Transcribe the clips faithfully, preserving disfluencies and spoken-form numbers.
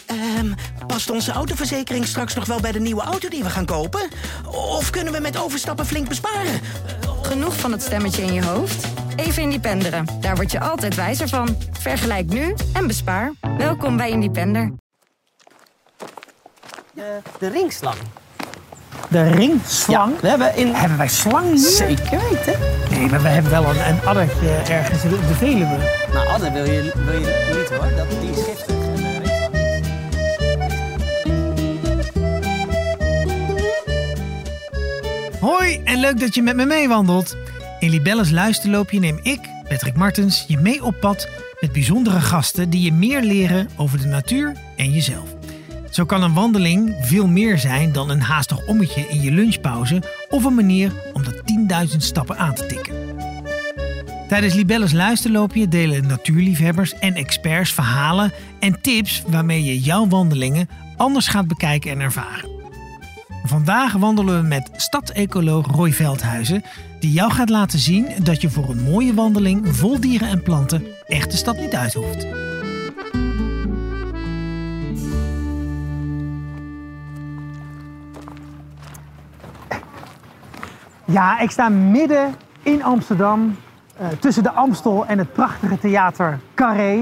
Um, past onze autoverzekering straks nog wel bij de nieuwe auto die we gaan kopen? Of kunnen we met overstappen flink besparen? Genoeg van het stemmetje in je hoofd? Even Independeren. Daar word je altijd wijzer van. Vergelijk nu en bespaar. Welkom bij Independer. De, de ringslang. De ringslang? Ja, we hebben, in... hebben wij slang hier? Zeker weten. Nee, maar we hebben wel een, een addertje ergens in de Veluwe. Nou, adder wil je, wil je niet hoor. Dat, die is giftig. En, uh, Hoi en leuk dat je met me meewandelt. In Libelles Luisterloopje neem ik, Patrick Martens, je mee op pad met bijzondere gasten die je meer leren over de natuur en jezelf. Zo kan een wandeling veel meer zijn dan een haastig ommetje in je lunchpauze of een manier om de tienduizend stappen aan te tikken. Tijdens Libelles Luisterloopje delen natuurliefhebbers en experts verhalen en tips waarmee je jouw wandelingen anders gaat bekijken en ervaren. Vandaag wandelen we met stadsecoloog Roy Veldhuizen, die jou gaat laten zien dat je voor een mooie wandeling vol dieren en planten echt de stad niet uit hoeft. Ja, ik sta midden in Amsterdam, uh, tussen de Amstel en het prachtige theater Carré.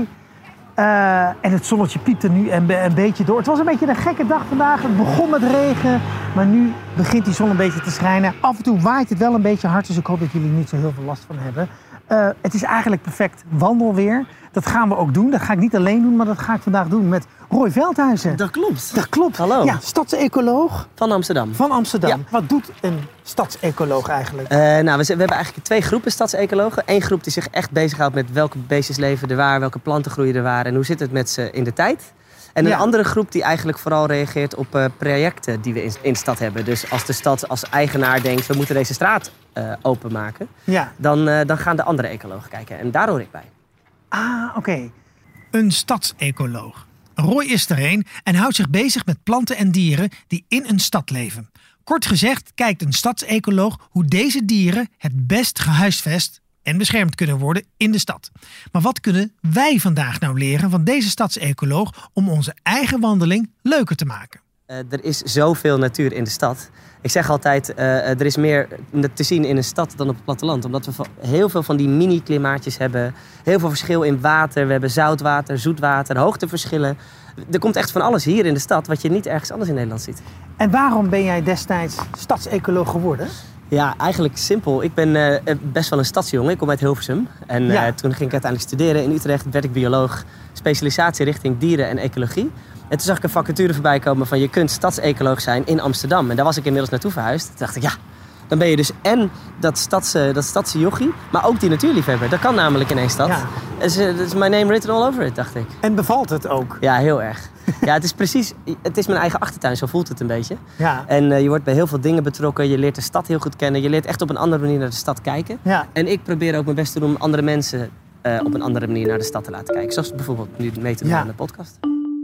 Uh, en het zonnetje piept er nu een, een beetje door. Het was een beetje een gekke dag vandaag. Het begon met regen, maar nu begint die zon een beetje te schijnen. Af en toe waait het wel een beetje hard, dus ik hoop dat jullie niet zo heel veel last van hebben. Uh, het is eigenlijk perfect wandelweer. Dat gaan we ook doen. Dat ga ik niet alleen doen, maar dat ga ik vandaag doen met Roy Veldhuizen. Dat klopt. Dat klopt. Hallo. Ja, stadsecoloog. Van Amsterdam. Van Amsterdam. Ja. Wat doet een stadsecoloog eigenlijk? Uh, nou, we, we hebben eigenlijk twee groepen stadsecologen. Eén groep die zich echt bezighoudt met welke beestjes leven er waar, welke planten groeien er waar en hoe zit het met ze in de tijd. En een ja. andere groep die eigenlijk vooral reageert op uh, projecten die we in, in de stad hebben. Dus als de stad als eigenaar denkt, we moeten deze straat uh, openmaken, ja. dan, uh, dan gaan de andere ecologen kijken. En daar hoor ik bij. Ah, oké. Okay. Een stadsecoloog. Roy is er een en houdt zich bezig met planten en dieren die in een stad leven. Kort gezegd kijkt een stadsecoloog hoe deze dieren het best gehuisvest en beschermd kunnen worden in de stad. Maar wat kunnen wij vandaag nou leren van deze stadsecoloog om onze eigen wandeling leuker te maken? Uh, er is zoveel natuur in de stad. Ik zeg altijd, uh, er is meer te zien in een stad dan op het platteland. Omdat we heel veel van die mini-klimaatjes hebben. Heel veel verschil in water. We hebben zoutwater, zoetwater, hoogteverschillen. Er komt echt van alles hier in de stad wat je niet ergens anders in Nederland ziet. En waarom ben jij destijds stadsecoloog geworden? Ja, eigenlijk simpel. Ik ben uh, best wel een stadsjongen. Ik kom uit Hilversum. En uh, ja. toen ging ik uiteindelijk studeren in Utrecht. Werd ik bioloog. Specialisatie richting dieren en ecologie. En toen zag ik een vacature voorbij komen van je kunt stadsecoloog zijn in Amsterdam. En daar was ik inmiddels naartoe verhuisd. Toen dacht ik, ja, dan ben je dus en dat stadse, dat stadse jochie, maar ook die natuurliefhebber. Dat kan namelijk in één stad. Ja. Dat is, is my name written all over it, dacht ik. En bevalt het ook? Ja, heel erg. Ja, het is precies, het is mijn eigen achtertuin, zo voelt het een beetje. Ja. En uh, je wordt bij heel veel dingen betrokken. Je leert de stad heel goed kennen. Je leert echt op een andere manier naar de stad kijken. Ja. En ik probeer ook mijn best te doen om andere mensen uh, op een andere manier naar de stad te laten kijken. Zoals bijvoorbeeld nu mee te doen ja. aan de podcast.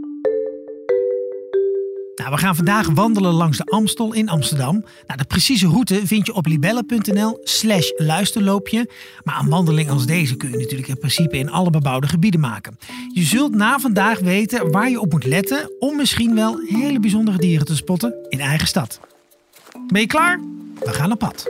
Nou, we gaan vandaag wandelen langs de Amstel in Amsterdam. Nou, de precieze route vind je op libelle.nl slash luisterloopje. Maar een wandeling als deze kun je natuurlijk in principe in alle bebouwde gebieden maken. Je zult na vandaag weten waar je op moet letten om misschien wel hele bijzondere dieren te spotten in eigen stad. Ben je klaar? We gaan op pad.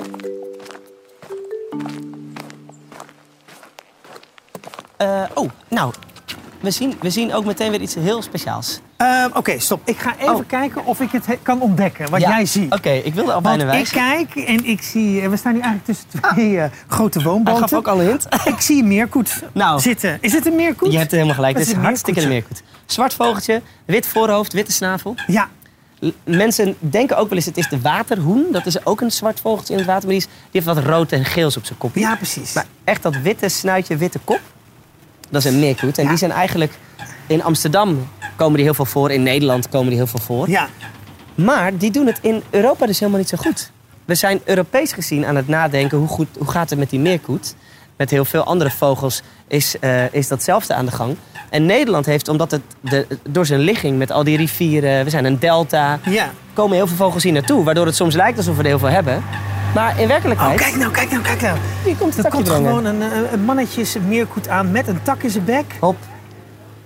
Uh, oh, nou, we zien, we zien ook meteen weer iets heel speciaals. Uh, Oké, okay, stop. Ik ga even oh. kijken of ik het he- kan ontdekken, wat ja. jij ziet. Oké, okay, ik wilde al bijna Want wijzen. ik kijk en ik zie... We staan nu eigenlijk tussen twee ah. uh, grote woonboten. Hij gaf ook al een hint. Ik zie een meerkoet nou, zitten. Is het een meerkoet? Je hebt helemaal gelijk. Het is een hartstikke een meerkoet. Zwart vogeltje, wit voorhoofd, witte snavel. Ja. Mensen denken ook wel eens, het is de waterhoen. Dat is ook een zwart vogeltje in het water. Maar die, is, die heeft wat rood en geels op zijn kopje. Ja, precies. Maar echt dat witte snuitje, witte kop. Dat is een meerkoet. En ja. die zijn eigenlijk... In Amsterdam komen die heel veel voor. In Nederland komen die heel veel voor. Ja. Maar die doen het in Europa dus helemaal niet zo goed. We zijn Europees gezien aan het nadenken... hoe, goed, hoe gaat het met die meerkoet? Met heel veel andere vogels is, uh, is datzelfde aan de gang. En Nederland heeft, omdat het de, door zijn ligging met al die rivieren... we zijn een delta, ja. komen heel veel vogels hier naartoe. Waardoor het soms lijkt alsof we er heel veel hebben. Maar in werkelijkheid... Oh, kijk nou, kijk nou, kijk nou. Hier komt, er komt gewoon een, een mannetje meerkoet aan met een tak in zijn bek. Hop.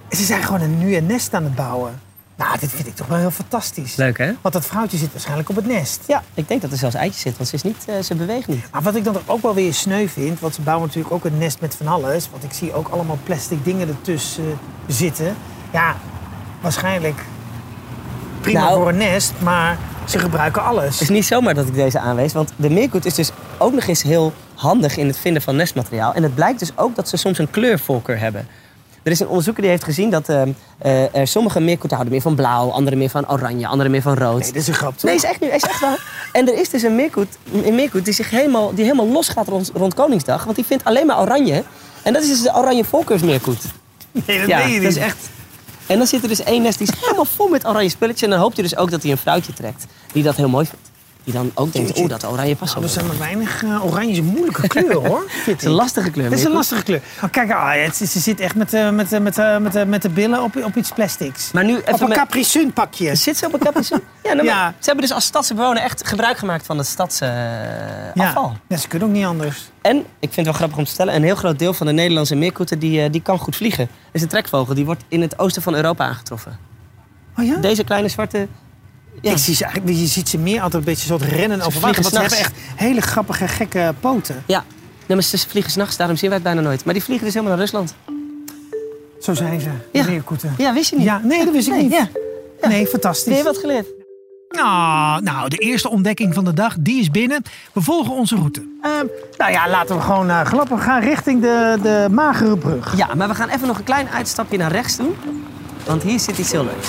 Ze zijn gewoon een, nu een nest aan het bouwen. Nou, dit vind ik toch wel heel fantastisch. Leuk, hè? Want dat vrouwtje zit waarschijnlijk op het nest. Ja, ik denk dat er zelfs eitjes zit, want ze, is niet, uh, ze beweegt niet. Maar wat ik dan ook wel weer sneu vind... want ze bouwen natuurlijk ook een nest met van alles... want ik zie ook allemaal plastic dingen ertussen uh, zitten. Ja, waarschijnlijk prima nou, voor een nest, maar ze gebruiken alles. Het is niet zomaar dat ik deze aanwees, want de meerkoet is dus ook nog eens heel handig in het vinden van nestmateriaal. En het blijkt dus ook dat ze soms een kleurvoorkeur hebben. Er is een onderzoeker die heeft gezien dat uh, uh, er sommige meerkoeten houden meer van blauw, andere meer van oranje, andere meer van rood. Nee, dit is een grap, toch? Nee, is echt, is echt waar. En er is dus een meerkoet, een meerkoet die zich helemaal, die helemaal los gaat rond, rond Koningsdag, want die vindt alleen maar oranje. En dat is dus de oranje voorkeursmeerkoet. Nee, dat ja, weet je niet. Dat is echt... En dan zit er dus één nest die is helemaal vol met oranje spulletjes. En dan hoopt hij dus ook dat hij een vrouwtje trekt die dat heel mooi vindt. Die dan ook denkt, oh, dat oranje past Nou, wel. er zijn maar weinig uh, oranje is een moeilijke kleur, hoor. Het is een lastige kleur. Het is een meerkoet. lastige kleur. Oh, kijk, ah, het, ze zit echt met, uh, met, uh, met, uh, met, uh, met de billen op, op iets plastics. Maar nu even op een met... Capri Sun pakje. Zit ze op een Capri Sun? Ja, nou, Ja. maar ze hebben dus als stadse bewoner echt gebruik gemaakt van het stadsafval. Uh, afval. Ja, ze kunnen ook niet anders. En, ik vind het wel grappig om te stellen, een heel groot deel van de Nederlandse meerkoeten die, uh, die kan goed vliegen. Er is een trekvogel, die wordt in het oosten van Europa aangetroffen. Oh ja? Deze kleine zwarte... Ja. Ik zie ze eigenlijk, je ziet ze meer altijd een beetje soort rennen Ze over water. Want vliegen ze hebben echt hele grappige, gekke poten. Ja, nee, maar ze vliegen 's nachts, daarom zien wij het bijna nooit. Maar die vliegen dus helemaal naar Rusland. Zo zijn ze, de Ja. meerkoeten. Ja, wist je niet? Ja, nee, dat wist ik Nee, niet. ja. Nee, fantastisch. Heb je wat geleerd? Ah, nou, de eerste ontdekking van de dag, die is binnen. We volgen onze route. Ehm, nou ja, laten we gewoon uh, glappen gaan richting de, de Magere Brug. Ja, maar we gaan even nog een klein uitstapje naar rechts doen. Want hier zit iets heel leuks.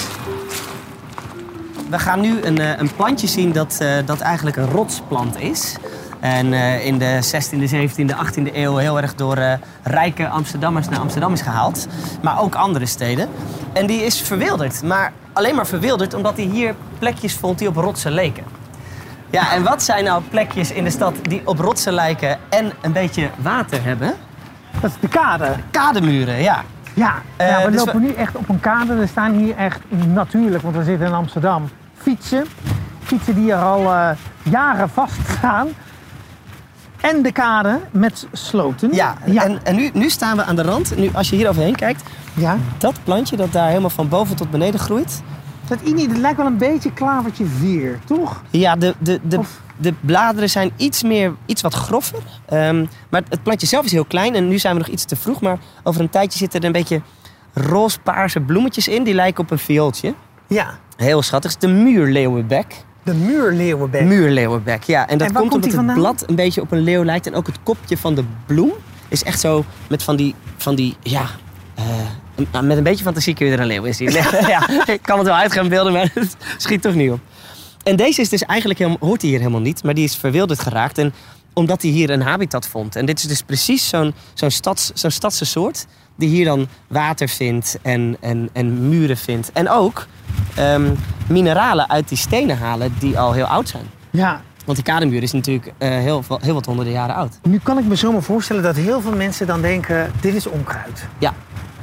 We gaan nu een, uh, een plantje zien dat, uh, dat eigenlijk een rotsplant is. En uh, in de zestiende, zeventiende, achttiende eeuw heel erg door uh, rijke Amsterdammers naar Amsterdam is gehaald. Maar ook andere steden. En die is verwilderd. Maar alleen maar verwilderd omdat hij hier plekjes vond die op rotsen leken. Ja, en wat zijn nou plekjes in de stad die op rotsen lijken en een beetje water hebben? Dat is de kade. Kademuren, ja. Ja, Uh, ja we dus lopen nu echt op een kade. Er staan hier echt natuurlijk, want we zitten in Amsterdam, fietsen. Fietsen die er al uh, jaren vaststaan. En de kade met sloten. Ja, ja. en, en nu, nu staan we aan de rand. Nu, als je hier overheen kijkt, ja. dat plantje dat daar helemaal van boven tot beneden groeit. Dat, Ini, dat lijkt wel een beetje klavertje vier, toch? Ja, de, de, de, Of- de bladeren zijn iets, meer, iets wat groffer. Um, maar het plantje zelf is heel klein en nu zijn we nog iets te vroeg. Maar over een tijdje zitten er een beetje roze-paarse bloemetjes in. Die lijken op een viooltje. Ja. Heel schattig. Het is de muurleeuwenbek. De muurleeuwenbek. Muurleeuwenbek, ja. En dat En waar komt komt omdat die het vandaan? blad een beetje op een leeuw lijkt. En ook het kopje van de bloem is echt zo met van die, van die ja... Uh, een- met een beetje fantasie kun je er een leeuw in zien. Ja, ik kan het wel uit gaan beelden, maar het schiet toch niet op. En deze is dus eigenlijk helemaal, hoort hij hier helemaal niet, maar die is verwilderd geraakt. En omdat hij hier een habitat vond. En dit is dus precies zo'n, zo'n, stads, zo'n stadse soort die hier dan water vindt en, en, en muren vindt. En ook um, mineralen uit die stenen halen die al heel oud zijn. Ja. Want die kademuur is natuurlijk uh, heel, heel wat honderden jaren oud. Nu kan ik me zomaar voorstellen dat heel veel mensen dan denken, dit is onkruid. Ja,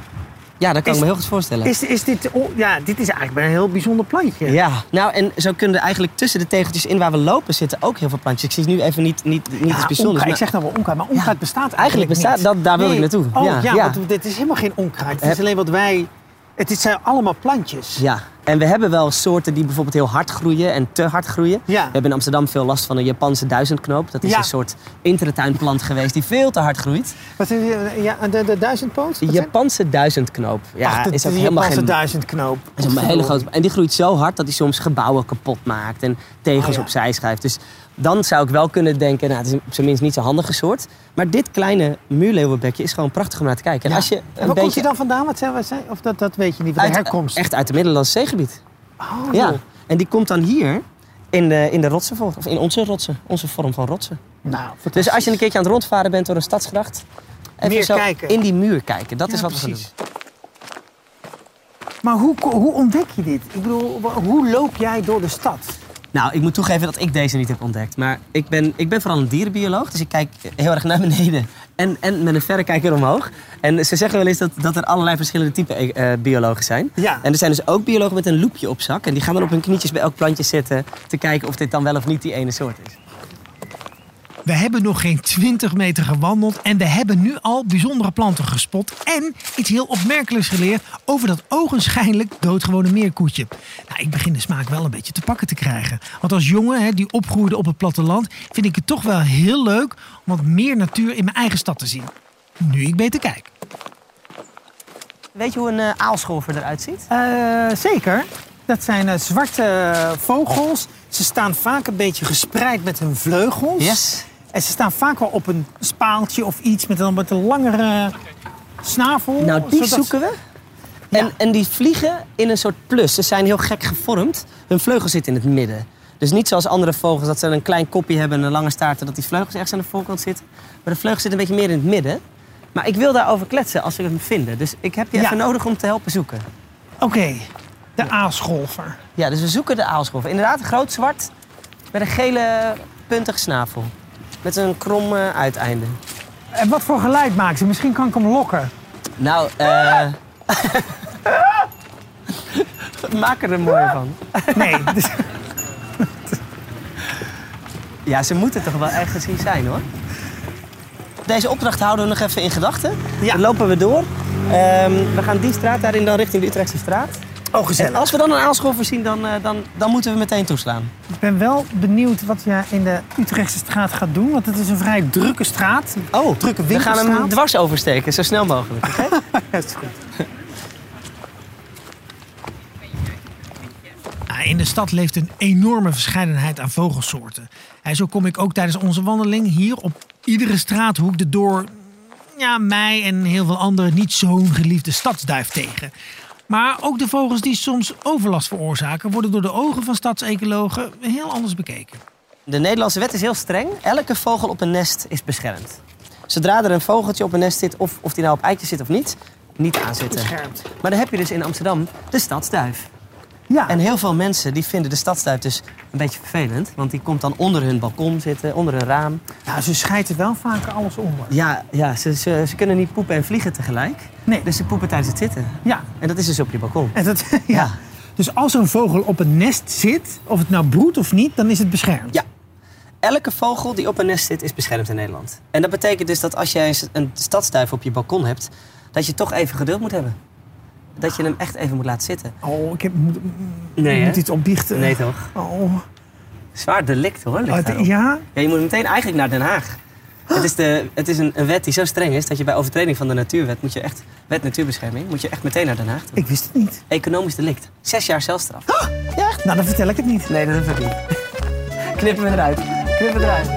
ja dat kan Is- ik me heel goed voorstellen. Is, is dit, oh, ja, dit is eigenlijk een heel bijzonder plantje. Ja, nou en zo kunnen er eigenlijk tussen de tegeltjes in waar we lopen zitten ook heel veel plantjes. Ik zie nu even niet, niet, niet Ja, iets bijzonders. onkruid. Ik maar zeg nou wel onkruid, maar onkruid bestaat eigenlijk, eigenlijk bestaat, niet. dat, daar wil ik Nee. naartoe. Oh ja, ja, ja. want dit is helemaal geen onkruid. Het is Heb- alleen wat wij... Het is- zijn allemaal plantjes. Ja, en we hebben wel soorten die bijvoorbeeld heel hard groeien en te hard groeien. Ja. We hebben in Amsterdam veel last van een Japanse duizendknoop. Dat is Ja. een soort intratuinplant geweest die veel te hard groeit. Wat is het? Ja, de, de duizendpoot? De Wat zeg- Japanse duizendknoop. Ja, Ach, de, is ook de helemaal Japanse geen... duizendknoop. is een hele grote, en die groeit zo hard dat hij soms gebouwen kapot maakt en tegels Oh ja. opzij schuift. Dus dan zou ik wel kunnen denken, nou, het is op zijn minst niet zo'n handige soort. Maar dit kleine muurleeuwenbekje is gewoon prachtig om naar te kijken. En Ja. als je En een waar komt beetje hij dan vandaan? Wat zijn, wat zijn, of dat, dat weet je niet, van de uit, herkomst? echt uit het Middellandse zeegebied. Oh, Ja. joh. En die komt dan hier in de, in de rotsen, voor- of in onze rotsen, onze vorm van rotsen. Nou, Dus als je een keertje aan het rondvaren bent door een stadsgracht, even Meer zo kijken. in die muur kijken. Dat Ja, is wat we gaan precies. doen. Maar hoe, hoe ontdek je dit? Ik bedoel, wa- hoe loop jij door de stad? Nou, ik moet toegeven dat ik deze niet heb ontdekt. Maar ik ben, ik ben vooral een dierenbioloog, dus ik kijk heel erg naar beneden. En, en met een verrekijker omhoog. En ze zeggen wel eens dat, dat er allerlei verschillende typen eh, biologen zijn. Ja. En er zijn dus ook biologen met een loepje op zak. En die gaan dan op hun knietjes bij elk plantje zitten te kijken of dit dan wel of niet die ene soort is. We hebben nog geen twintig meter gewandeld en we hebben nu al bijzondere planten gespot. En iets heel opmerkelijks geleerd over dat ogenschijnlijk doodgewone meerkoetje. Nou, ik begin de smaak wel een beetje te pakken te krijgen. Want als jongen hè, die opgroeide op het platteland vind ik het toch wel heel leuk om wat meer natuur in mijn eigen stad te zien. Nu ik beter kijk. Weet je hoe een uh, aalscholver eruit ziet? Uh, zeker. Dat zijn uh, zwarte vogels. Ze staan vaak een beetje gespreid met hun vleugels. Yes. En ze staan vaak wel op een spaaltje of iets met een, met een langere snavel. Nou, die zodat... zoeken we. En, ja. en die vliegen in een soort plus. Ze zijn heel gek gevormd. Hun vleugel zit in het midden. Dus niet zoals andere vogels dat ze een klein kopje hebben en een lange staart... dat die vleugels ergens aan de voorkant zitten. Maar de vleugel zit een beetje meer in het midden. Maar ik wil daarover kletsen als we hem vinden. Dus ik heb je ja. even nodig om te helpen zoeken. Oké, okay. de ja. aalscholver. Ja, dus we zoeken de aalscholver. Inderdaad, groot zwart met een gele puntige snavel. Met een krom uh, uiteinde. En wat voor geluid maakt ze? Misschien kan ik hem lokken. Nou, eh... maak er een mooie van. Nee. Dus... ja, ze moeten toch wel ergens hier zijn, hoor. Deze opdracht houden we nog even in gedachten. Ja. Dan lopen we door. Um, we gaan die straat daarin dan richting de Utrechtse straat. Oh, gezellig. En als we dan een aalscholver zien, dan, uh, dan, dan moeten we meteen toeslaan. Ik ben wel benieuwd wat je in de Utrechtse straat gaat doen. Want het is een vrij drukke straat. Oh, drukke winkelstraat. We gaan hem dwars oversteken, zo snel mogelijk. Okay? Ja, dat is goed. In de stad leeft een enorme verscheidenheid aan vogelsoorten. En zo kom ik ook tijdens onze wandeling hier op iedere straathoek de door ja, mij en heel veel anderen niet zo'n geliefde stadsduif tegen. Maar ook de vogels die soms overlast veroorzaken worden door de ogen van stadsecologen heel anders bekeken. De Nederlandse wet is heel streng. Elke vogel op een nest is beschermd. Zodra er een vogeltje op een nest zit, of, of die nou op eitjes zit of niet, niet aanzitten. Beschermd. Maar dan heb je dus in Amsterdam de stadsduif. Ja. En heel veel mensen die vinden de stadsduif dus een beetje vervelend. Want die komt dan onder hun balkon zitten, onder hun raam. Ja, ze schijten wel vaak alles onder. Ja, ja ze, ze, ze kunnen niet poepen en vliegen tegelijk. Nee. Dus ze poepen tijdens het zitten. Ja. En dat is dus op je balkon. En dat, ja. Ja. Dus als een vogel op een nest zit, of het nou broedt of niet, dan is het beschermd. Ja. Elke vogel die op een nest zit, is beschermd in Nederland. En dat betekent dus dat als jij een stadsduif op je balkon hebt, dat je toch even geduld moet hebben. Dat je hem echt even moet laten zitten. Oh, ik heb, moet, nee, moet iets opbiechten. Nee, toch? Oh. Zwaar delict, hoor. Oh, het, ja? Ja, je moet meteen eigenlijk naar Den Haag. Huh? Het is, de, het is een, een wet die zo streng is dat je bij overtreding van de natuurwet, moet je echt, wet natuurbescherming, moet je echt meteen naar Den Haag toe. Ik wist het niet. Economisch delict. Zes jaar celstraf. Oh, ja, echt? Nou, dan vertel ik het niet. Nee, dat hoef ik niet. Knippen we eruit. Knippen we eruit.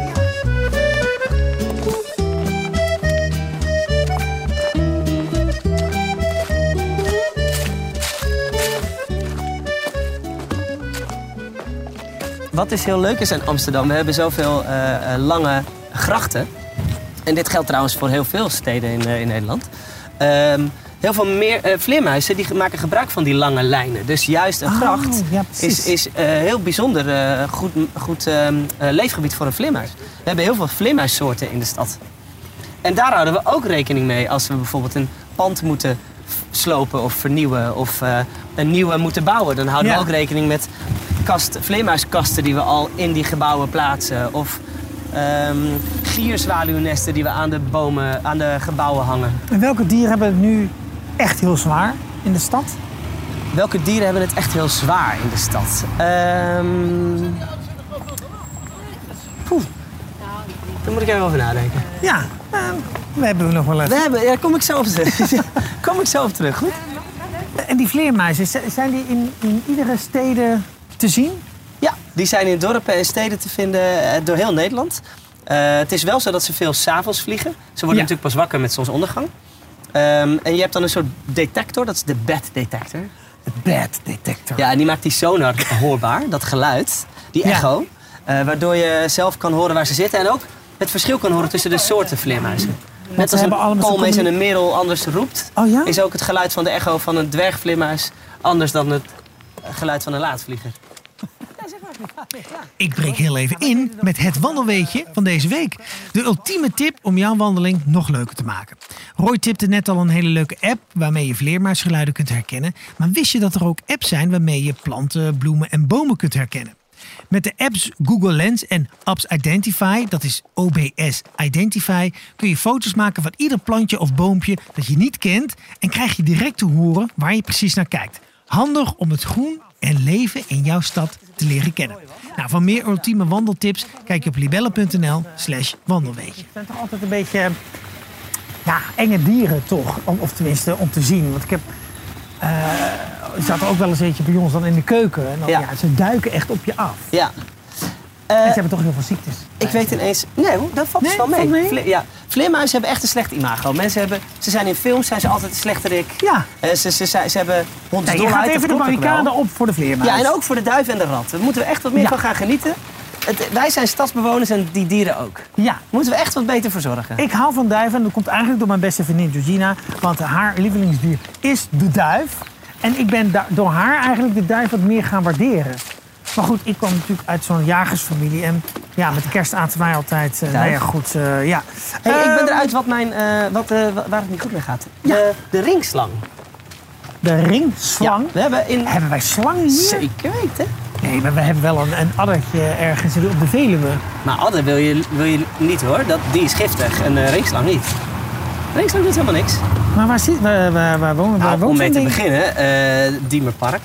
Wat dus heel leuk is aan Amsterdam, we hebben zoveel uh, uh, lange grachten. En dit geldt trouwens voor heel veel steden in, uh, in Nederland. Uh, heel veel meer, uh, vleermuizen die maken gebruik van die lange lijnen. Dus juist een gracht oh, ja, is, is uh, heel bijzonder uh, goed, goed uh, uh, leefgebied voor een vleermuis. We hebben heel veel vleermuissoorten in de stad. En daar houden we ook rekening mee als we bijvoorbeeld een pand moeten slopen of vernieuwen of uh, een nieuwe moeten bouwen. Dan houden ja. we ook rekening met kast, vleermuiskasten die we al in die gebouwen plaatsen. Of um, gierzwaluwnesten die we aan de bomen, aan de gebouwen hangen. En welke dieren hebben het nu echt heel zwaar in de stad? Welke dieren hebben het echt heel zwaar in de stad? Um... Poeh. Daar moet ik even over nadenken. Ja, uh, we hebben nog wel even. We hebben, ja, daar kom ik zo op terug. kom ik zo op terug, goed? En die vleermuizen, zijn die in, in iedere stede te zien? Ja, die zijn in dorpen en steden te vinden door heel Nederland. Uh, het is wel zo dat ze veel 's avonds vliegen. Ze worden ja. natuurlijk pas wakker met zonsondergang. Um, en je hebt dan een soort detector, dat is de bat detector. De bat detector. Ja, en die maakt die sonar hoorbaar, dat geluid, die echo. Ja. Uh, waardoor je zelf kan horen waar ze zitten en ook het verschil kan horen tussen de soorten vleermuizen. Net als een koolmees en een merel anders roept, oh, ja? is ook het geluid van de echo van een dwergvleermuis anders dan het geluid van een laadvlieger. Ik breek heel even in met het wandelweetje van deze week. De ultieme tip om jouw wandeling nog leuker te maken. Roy tipte net al een hele leuke app waarmee je vleermuisgeluiden kunt herkennen. Maar wist je dat er ook apps zijn waarmee je planten, bloemen en bomen kunt herkennen? Met de apps Google Lens en Apps Identify, dat is O B S Identify, kun je foto's maken van ieder plantje of boompje dat je niet kent en krijg je direct te horen waar je precies naar kijkt. Handig om het groen en leven in jouw stad te leren kennen. Nou, voor meer ultieme wandeltips kijk je op libelle.nl slash wandelweetje. Het zijn toch altijd een beetje ja, enge dieren toch, om, of tenminste om te zien. Want ik heb, uh, er zat er ook wel eens eentje bij ons dan in de keuken. En dan, ja. Ja, ze duiken echt op je af. Ja. En Uh, ze hebben toch heel veel ziektes. ik weet ineens... Nee, dat valt Nee, dus wel mee. valt mee? Vle- ja. Vleermuizen hebben echt een slecht imago. Mensen hebben, ze zijn in films zijn ze altijd een slechterik. Ja. Uh, ze, ze, ze, ze hebben Nee, je hondsdolheid, gaat dat even de klopt ook barricade wel. op voor de vleermuis. Ja, en ook voor de duif en de rat. Daar moeten we echt wat meer Ja. van gaan genieten. Het, wij zijn stadsbewoners en die dieren ook. Ja. Daar moeten we echt wat beter voor zorgen. Ik hou van duiven en dat komt eigenlijk door mijn beste vriendin Georgina. Want haar lievelingsdier is de duif. En ik ben da- door haar eigenlijk de duif wat meer gaan waarderen. Maar goed, ik kwam natuurlijk uit zo'n jagersfamilie. En ja, met kerst aten wij altijd... Uh, nou ja, goed, uh, ja. Hey, ik ben Ehm, eruit wat mijn, uh, wat, uh, waar het niet goed mee gaat. De, de ringslang. De ringslang. Ja, we hebben in... Hebben wij slangen hier? Zeker weten. Nee, maar we hebben wel een, een addertje ergens op de Veluwe. Maar adder wil je, wil je niet hoor. Dat, die is giftig. En de ringslang niet. De ringslang doet helemaal niks. Maar waar, zit, waar, waar, waar wonen we? Nou, om mee te beginnen, uh, Diemerpark.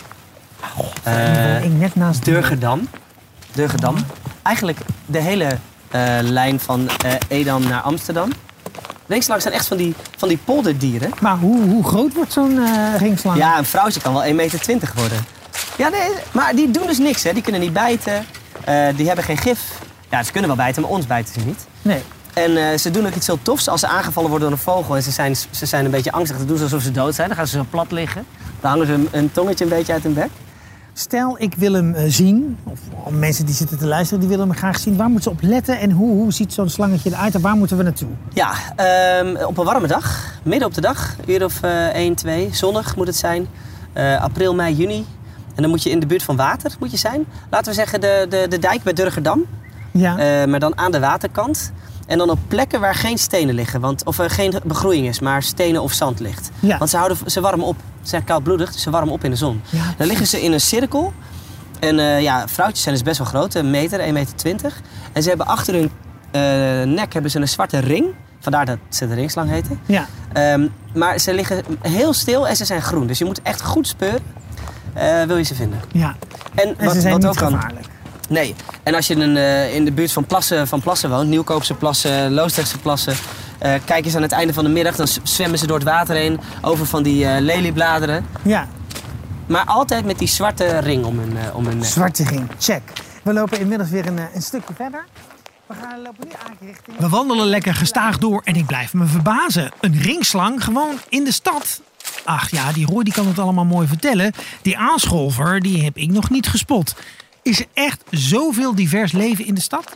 Uh, Uh, ik net naast Durgerdam. Durgerdam. Eigenlijk de hele uh, lijn van uh, Edam naar Amsterdam. Ringslang zijn echt van die, van die polderdieren. Maar hoe, hoe groot wordt zo'n uh, ringslang? Ja, een vrouwtje kan wel één meter twintig worden. Ja, nee, maar die doen dus niks, hè. Die kunnen niet bijten. Uh, die hebben geen gif. Ja, ze kunnen wel bijten, maar ons bijten ze niet. Nee. En uh, ze doen ook iets heel tofs. Als ze aangevallen worden door een vogel en ze zijn, ze zijn een beetje angstig, dan doen ze alsof ze dood zijn. Dan gaan ze zo plat liggen. Dan hangen ze een, een tongetje een beetje uit hun bek. Stel, ik wil hem uh, zien, of, of mensen die zitten te luisteren, die willen hem graag zien. Waar moeten ze op letten en hoe, hoe ziet zo'n slangetje eruit en waar moeten we naartoe? Ja, um, op een warme dag, midden op de dag, uur of uh, één, twee, zonnig moet het zijn. Uh, april, mei, juni. En dan moet je in de buurt van water moet je zijn. Laten we zeggen de, de, de dijk bij Durgerdam, Ja. uh, maar dan aan de waterkant. En dan op plekken waar geen stenen liggen, want, of er geen begroeiing is, maar stenen of zand ligt. Ja. Want ze, houden, ze warmen op. Ze zijn koudbloedig, dus ze warmen op in de zon. Ja, Dan liggen ze in een cirkel. En uh, ja, vrouwtjes zijn dus best wel groot, een meter, één meter twintig. En ze hebben achter hun uh, nek hebben ze een zwarte ring. Vandaar dat ze de ringslang heten. Ja. Um, maar ze liggen heel stil en ze zijn groen. Dus je moet echt goed speuren, uh, wil je ze vinden. Ja. En, En wat, ze zijn wat niet ook kan. gevaarlijk. Nee. En als je in, uh, in de buurt van Plassen, van Plassen woont, Nieuwkoopse Plassen, Loosdrechtse Plassen, uh, kijk eens aan het einde van de middag, dan zwemmen ze door het water heen over van die uh, leliebladeren. Ja. Maar altijd met die zwarte ring om hun, uh, om hun nek. Zwarte ring, check. We lopen inmiddels weer een, een stukje verder. We gaan lopen nu eigenlijk richting... We wandelen lekker gestaag door en ik blijf me verbazen. Een ringslang gewoon in de stad. Ach ja, die Roy die kan het allemaal mooi vertellen. Die aanscholver, die heb ik nog niet gespot. Is er echt zoveel divers leven in de stad?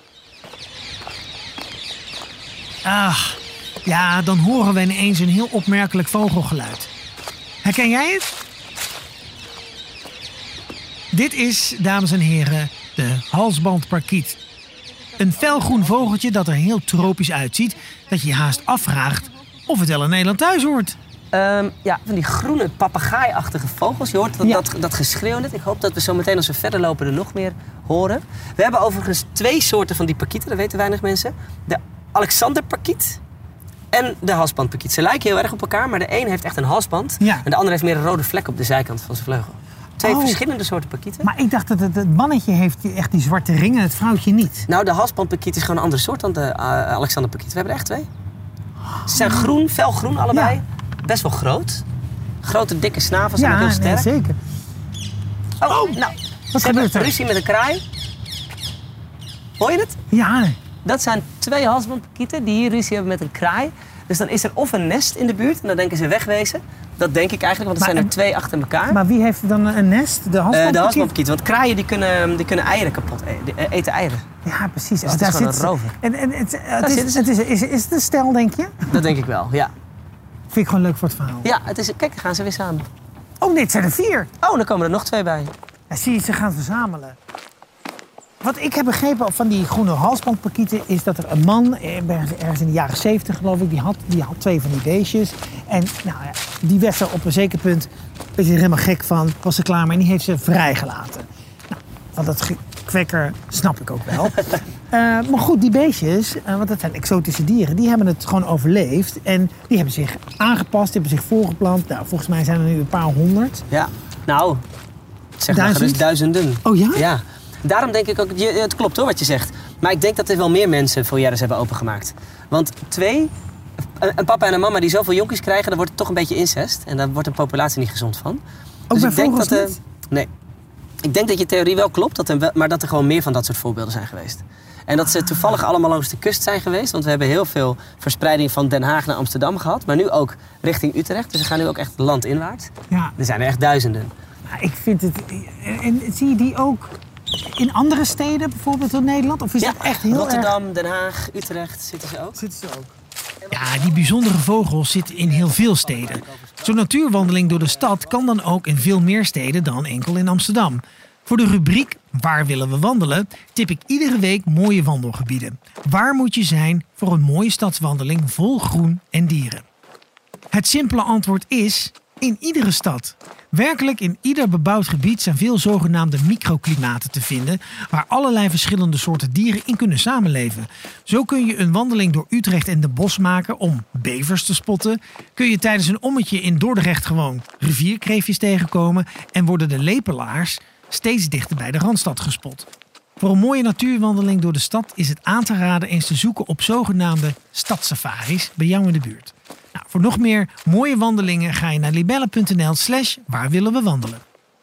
Ach, ja, dan horen we ineens een heel opmerkelijk vogelgeluid. Herken jij het? Dit is, dames en heren, de halsbandparkiet. Een felgroen vogeltje dat er heel tropisch uitziet, dat je je haast afvraagt of het wel in Nederland thuis hoort. Um, ja, van die groene papegaaiachtige vogels. Je hoort dat, Ja. dat, dat geschreeuw net. Ik hoop dat we zo meteen als we verder lopen er nog meer horen. We hebben overigens twee soorten van die parkieten, dat weten weinig mensen. De Alexanderparkiet en de halsbandparkiet. Ze lijken heel erg op elkaar, maar de een heeft echt een halsband. Ja. En de andere heeft meer een rode vlek op de zijkant van zijn vleugel. Twee Oh. verschillende soorten parkieten. Maar ik dacht dat het, het mannetje heeft die- echt die zwarte ring en het vrouwtje niet. Nou, de halsbandparkiet is gewoon een andere soort dan de uh, Alexanderparkiet. We hebben er echt twee. Ze zijn groen, felgroen allebei. Best wel groot. Grote, dikke snavels en ook heel Ja, sterk. nee, zeker. Oh, nou, ze hebben gebeurt er? ruzie met een kraai. Hoor je het? Ja, Dat zijn twee halsbandparkieten die hier ruzie hebben met een kraai. Dus dan is er of een nest in de buurt en dan denken ze wegwezen. Dat denk ik eigenlijk, want er Maar- zijn er twee achter elkaar. maar wie heeft dan een nest? De Eh, halsbandparkiet? de halsbandparkieten, want kraaien die kunnen, die kunnen eieren kapot eten. Die eten eieren. Ja, precies. het is gewoon een rover. En, en, het, het, zitten is, ze. het is, is, is het een stel, denk je? Dat denk ik wel, ja. Vind ik gewoon leuk voor het verhaal. Ja, het is, kijk, dan gaan ze weer samen. Oh, dit zijn er vier. Oh, dan komen er nog twee bij. Ja, zie je, ze gaan verzamelen. Wat ik heb begrepen van die groene halsbandparkieten is dat er een man, ergens in de jaren zeventig geloof ik, die had, die had twee van die beestjes. En nou ja, die werd er op een zeker punt, werd hij er helemaal gek van, was er klaar mee en die heeft ze vrijgelaten. Nou, want dat, ge- kwekker, snap ik ook wel. uh, maar goed, die beestjes, uh, want dat zijn exotische dieren, die hebben het gewoon overleefd. En die hebben zich aangepast, die hebben zich voorgeplant. Nou, volgens mij zijn er nu een paar honderd. Ja, nou, zeg maar Duizend? gerust duizenden. Oh ja? Ja. Daarom denk ik ook, je, het klopt hoor wat je zegt. Maar ik denk dat er wel meer mensen foyeres hebben opengemaakt. Want twee, een papa en een mama die zoveel jonkies krijgen, dan wordt het toch een beetje incest. En daar wordt de populatie niet gezond van. Ook bij ik denk vogels dat er, niet? Nee. Ik denk dat je theorie wel klopt, dat er wel, maar dat er gewoon meer van dat soort voorbeelden zijn geweest. En dat ze toevallig allemaal langs de kust zijn geweest. Want we hebben heel veel verspreiding van Den Haag naar Amsterdam gehad. Maar nu ook richting Utrecht. Dus ze gaan nu ook echt landinwaarts. Ja. Er zijn er echt duizenden. Maar ik vind het... En, en zie je die ook in andere steden, bijvoorbeeld in Nederland? Of is Ja, dat echt heel Rotterdam, erg... Den Haag, Utrecht zitten ze ook. Zitten ze ook? Ja, die bijzondere vogels zitten in heel veel steden. Zo'n natuurwandeling door de stad kan dan ook in veel meer steden dan enkel in Amsterdam. Voor de rubriek Waar willen we wandelen tip ik iedere week mooie wandelgebieden. Waar moet je zijn voor een mooie stadswandeling vol groen en dieren? Het simpele antwoord is in iedere stad. Werkelijk in ieder bebouwd gebied zijn veel zogenaamde microklimaten te vinden, waar allerlei verschillende soorten dieren in kunnen samenleven. Zo kun je een wandeling door Utrecht en Den Bosch maken om bevers te spotten. Kun je tijdens een ommetje in Dordrecht gewoon rivierkreefjes tegenkomen en worden de lepelaars steeds dichter bij de Randstad gespot. Voor een mooie natuurwandeling door de stad is het aan te raden eens te zoeken op zogenaamde stadsafaris bij jou in de buurt. Nou, voor nog meer mooie wandelingen ga je naar libelle.nl slash waar willen we wandelen.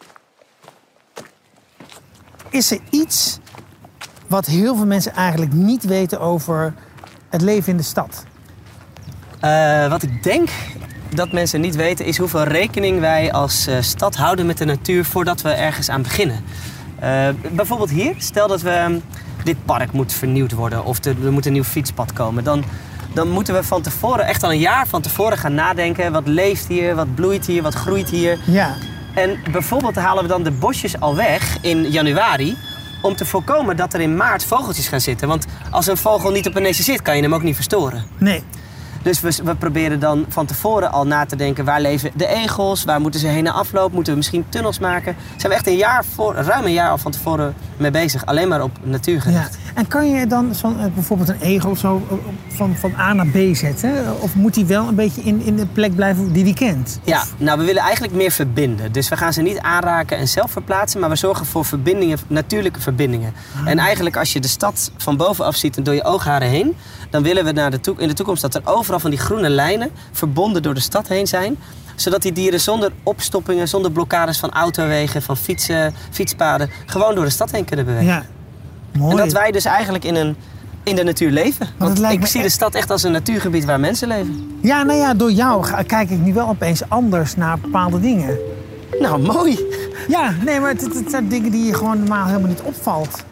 Is er iets wat heel veel mensen eigenlijk niet weten over het leven in de stad? Uh, wat ik denk dat mensen niet weten is hoeveel rekening wij als uh, stad houden met de natuur voordat we ergens aan beginnen. Uh, bijvoorbeeld hier, stel dat we um, dit park moet vernieuwd worden of de, er moet een nieuw fietspad komen. Dan, dan moeten we van tevoren, echt al een jaar van tevoren gaan nadenken. Wat leeft hier, wat bloeit hier, wat groeit hier. Ja. En bijvoorbeeld halen we dan de bosjes al weg in januari om te voorkomen dat er in maart vogeltjes gaan zitten. Want als een vogel niet op een nestje zit, kan je hem ook niet verstoren. Nee. Dus we, we proberen dan van tevoren al na te denken, waar leven de egels, waar moeten ze heen naar afloop, moeten we misschien tunnels maken. Daar zijn we echt een jaar voor, ruim een jaar al van tevoren mee bezig, alleen maar op natuur gericht. Ja. En kan je dan zo, bijvoorbeeld een egel zo van, van A naar B zetten? Of moet die wel een beetje in, in de plek blijven die die kent? Ja, Of... nou we willen eigenlijk meer verbinden. Dus we gaan ze niet aanraken en zelf verplaatsen, maar we zorgen voor verbindingen, natuurlijke verbindingen. Ah. En eigenlijk als je de stad van bovenaf ziet en door je oogharen heen, dan willen we naar de to- in de toekomst dat er overal van die groene lijnen verbonden door de stad heen zijn. Zodat die dieren zonder opstoppingen, zonder blokkades van autowegen, van fietsen, fietspaden, gewoon door de stad heen kunnen bewegen. Ja, mooi. En dat wij dus eigenlijk in, een, in de natuur leven. Want ik zie echt... de stad echt als een natuurgebied waar mensen leven. Ja, nou ja, door jou ga, kijk ik nu wel opeens anders naar bepaalde dingen. Nou, mooi. Ja, nee, maar het, het, het zijn dingen die je gewoon normaal helemaal niet opvalt.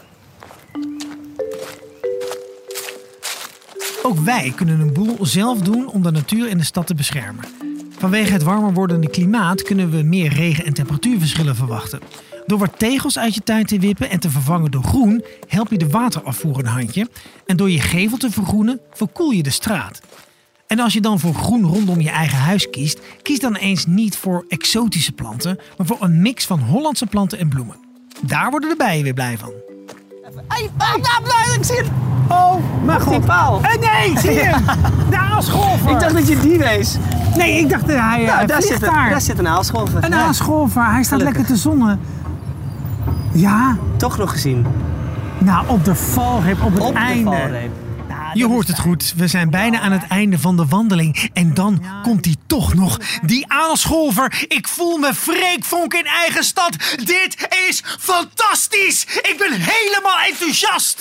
Ook wij kunnen een boel zelf doen om de natuur in de stad te beschermen. Vanwege het warmer wordende klimaat kunnen we meer regen- en temperatuurverschillen verwachten. Door wat tegels uit je tuin te wippen en te vervangen door groen, help je de waterafvoer een handje. En door je gevel te vergroenen, verkoel je de straat. En als je dan voor groen rondom je eigen huis kiest, kies dan eens niet voor exotische planten, maar voor een mix van Hollandse planten en bloemen. Daar worden de bijen weer blij van. Hey, hey, ik zie het. Oh, mijn god. Die paal. Eh, nee, zie je hem? De aalscholver. Ik dacht dat je die wees. Nee, ik dacht dat hij, Nou, hij daar, vliegt zit een, daar. daar zit een aalscholver. Een Ja. aalscholver. Hij staat Gelukkig. lekker te zonnen. Ja, Toch nog gezien. nou op de valreep, op het Op de einde. valreep. Je hoort het goed, we zijn bijna aan het einde van de wandeling. En dan komt die toch nog, die aalscholver. Ik voel me freekvonk in eigen stad. Dit is fantastisch! Ik ben helemaal enthousiast!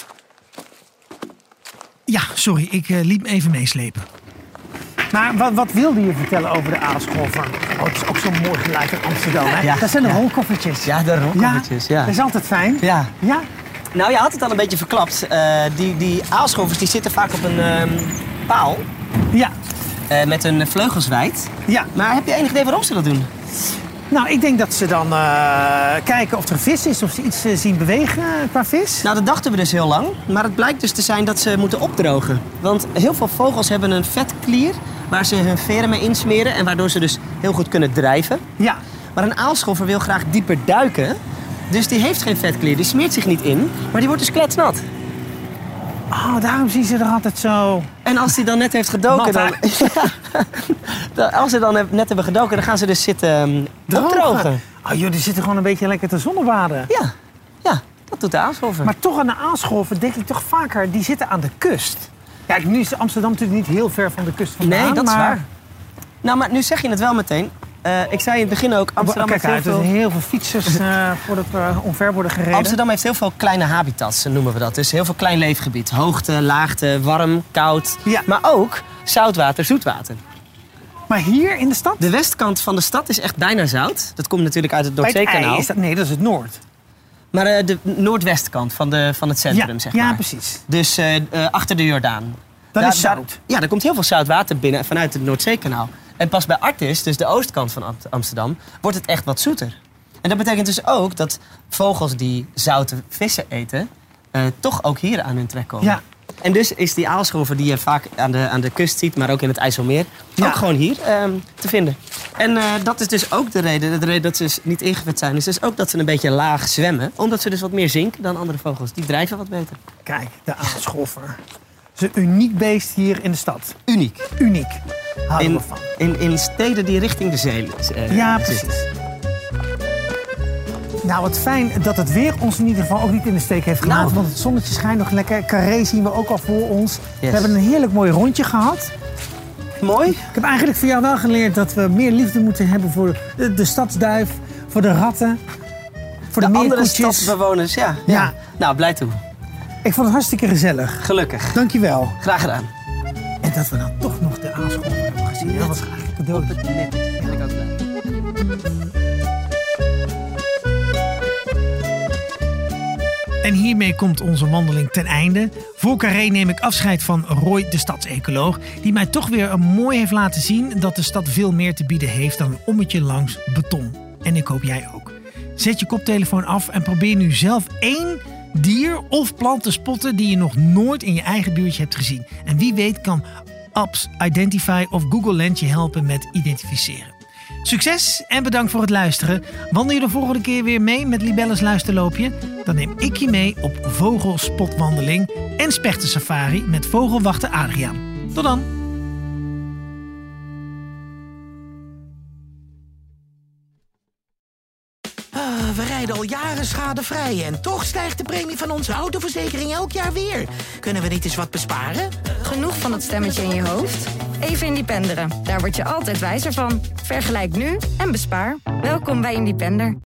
Ja, sorry, ik uh, liet me even meeslepen. Maar wat, wat wilde je vertellen over de aalscholver? Oh, het is ook zo'n mooi geluid in Amsterdam, hè? Ja, Dat zijn de ja. rolkoffertjes. Ja, de rolkoffertjes, ja. Dat is altijd fijn. Ja. Ja? Nou, je had het al een beetje verklapt. Uh, die, die aalscholvers die zitten vaak op een um, paal Ja. uh, met hun vleugels wijd. Ja. Maar heb je enig idee waarom ze dat doen? Nou, ik denk dat ze dan uh, kijken of er een vis is, of ze iets uh, zien bewegen uh, qua vis. Nou, dat dachten we dus heel lang. Maar het blijkt dus te zijn dat ze moeten opdrogen. Want heel veel vogels hebben een vetklier waar ze hun veren mee insmeren en waardoor ze dus heel goed kunnen drijven. Ja. Maar een aalscholver wil graag dieper duiken. Dus die heeft geen vetklier, die smeert zich niet in, maar die wordt dus kletsnat. Oh, daarom zien ze er altijd zo... En als die dan net heeft gedoken, dan, dan... Als ze dan net hebben gedoken, dan gaan ze dus zitten um, opdrogen. Oh joh, die zitten gewoon een beetje lekker te zonnebaden. Ja, ja, dat doet de Aalscholver. Maar toch aan de Aalscholver denk ik toch vaker, die zitten aan de kust. Kijk, nu is Amsterdam natuurlijk niet heel ver van de kust vandaan. Nee, dat is maar... waar. Nou, maar nu zeg je het wel meteen. Uh, ik zei in het begin ook, Amsterdam Kijk, heeft heel uit, veel... heel veel fietsers uh, voordat we omver worden gereden. Amsterdam heeft heel veel kleine habitats, noemen we dat. Dus heel veel klein leefgebied. Hoogte, laagte, warm, koud. Ja. Maar ook zoutwater, zoetwater. Maar hier in de stad? De westkant van de stad is echt bijna zout. Dat komt natuurlijk uit het Noordzeekanaal. Dat, nee, dat is het noord. Maar uh, de noordwestkant van, de, van het centrum, ja, zeg maar. Ja, precies. Dus uh, uh, achter de Jordaan. Dat daar, is zout. Daar, ja, er komt heel veel zout water binnen vanuit het Noordzeekanaal. En pas bij Artis, dus de oostkant van Amsterdam, wordt het echt wat zoeter. En dat betekent dus ook dat vogels die zoute vissen eten, uh, toch ook hier aan hun trek komen. Ja. En dus is die aalscholver die je vaak aan de, aan de kust ziet, maar ook in het IJsselmeer, ja. ook gewoon hier uh, te vinden. En uh, dat is dus ook de reden, de reden dat ze dus niet ingevet zijn, is dus ook dat ze een beetje laag zwemmen. Omdat ze dus wat meer zinken dan andere vogels. Die drijven wat beter. Kijk, de aalscholver. Het is een uniek beest hier in de stad. Uniek. Uniek. Houden in, we van. In, in steden die richting de zee uh, Ja, zitten. precies. Nou, wat fijn dat het weer ons in ieder geval ook niet in de steek heeft gelaten. Nou. Want het zonnetje schijnt nog lekker. Carré zien we ook al voor ons. Yes. We hebben een heerlijk mooi rondje gehad. Mooi. Ik heb eigenlijk voor jou wel geleerd dat we meer liefde moeten hebben voor de, de stadsduif, voor de ratten, voor de, de andere meerkoetjes. stadsbewoners, ja. Ja. ja. Nou, blij toe. Ik vond het hartstikke gezellig. Gelukkig. Dankjewel. Graag gedaan. En dat we dan toch nog de aalscholver hebben gezien. Net. Dat was eigenlijk cadeau. Net. Ben ik ook blij. En hiermee komt onze wandeling ten einde. Voor Carré neem ik afscheid van Roy, de stadsecoloog, die mij toch weer mooi heeft laten zien dat de stad veel meer te bieden heeft dan een ommetje langs beton. En ik hoop jij ook. Zet je koptelefoon af en probeer nu zelf één dier of plant te spotten die je nog nooit in je eigen buurtje hebt gezien. En wie weet kan Apps, Identify of Google Lens je helpen met identificeren. Succes en bedankt voor het luisteren. Wandel je de volgende keer weer mee met Libelles Luisterloopje? Dan neem ik je mee op vogelspotwandeling en spechtensafari met vogelwachter Adriaan. Tot dan! Uh, we rijden al jaren schadevrij en toch stijgt de premie van onze autoverzekering elk jaar weer. Kunnen we niet eens wat besparen? Genoeg van het stemmetje in je hoofd? Even Independeren. Daar word je altijd wijzer van. Vergelijk nu en bespaar. Welkom bij Independer.